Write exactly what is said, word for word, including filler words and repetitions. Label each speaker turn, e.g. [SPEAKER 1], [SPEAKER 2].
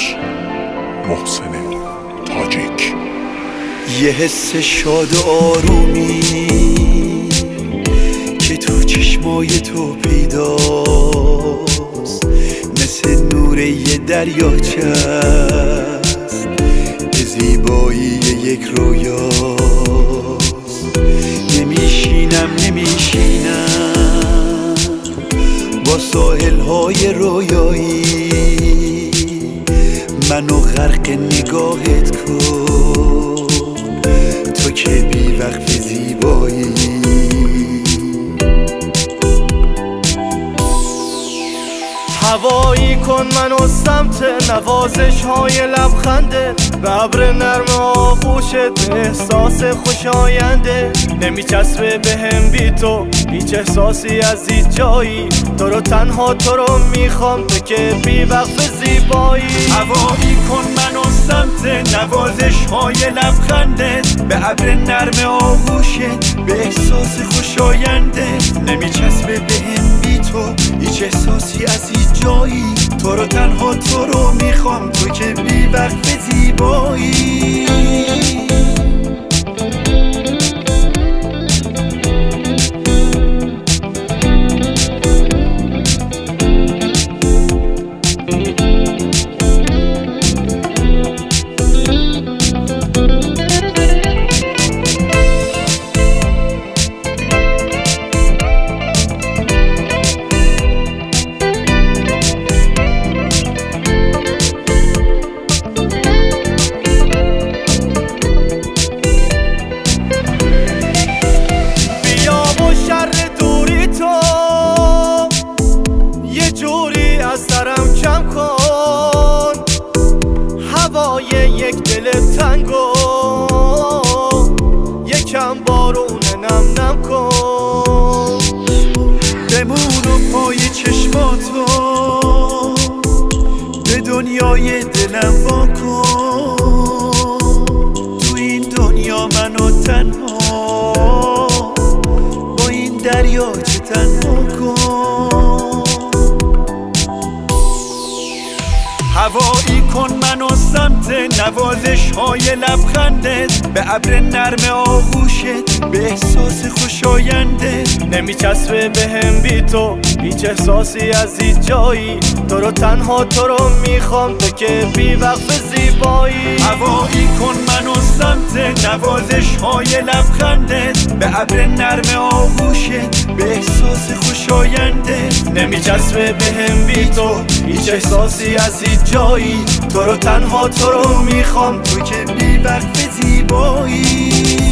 [SPEAKER 1] تاجیک، محسن تاجیک.
[SPEAKER 2] یه حس شاد و آرومی که تو چشمای تو پیداست، مثل نور یه دریاچه است، به زیبایی یک رویاست. نمیشینم نمیشینم با ساحل‌های رویایی، منو غرق نگاهت کن تو که بی وقت زیبایی.
[SPEAKER 3] هوایی کن منو سمت نوازش های لبخنده، به ابر نرم آغوشت، به احساس خوشاینده. نمیچسبه به هم بی تو هیچ احساسی از هیچ جایی، تو رو تنها تو رو میخوام تو که بی وقت زیبایی.
[SPEAKER 2] هوایی کن منو سمت نوازش های لبخندت، به ابر نرم آغوشت، به احساس خوشاینده. نمیچسبه به هم بی تو هیچ احساسی از هیچ جایی، تو رو تنها تو رو میخوام تو که بی وقت زیبایی.
[SPEAKER 3] سرم کم کن هوای یک دل تنگو، یکم بارون نم نم کن.
[SPEAKER 2] بمون و پای چشماتو به دنیای دلم وا کن، تو این دنیا منو تنها با این دریاچه تنها کن. هوایی کن منو سمت نوازش های لبخندت، به ابر نرم آغوشت، به احساس خوشاینده.
[SPEAKER 3] نمیچسبه به هم بی تو هیچ احساسی از هیچ جایی، تو رو تنها تو رو میخوام تو که بی وقت زیبایی.
[SPEAKER 2] هوایی کن منو سمت نوازش های لبخندت، به ابر نرم آغوشت، به احساس خوشاینده.
[SPEAKER 3] نمیچسبه به هم بی تو هیچ احساسی از هیچ جایی، تو رو تنها تو رو میخوام
[SPEAKER 2] تو که بی وقت زیبایی.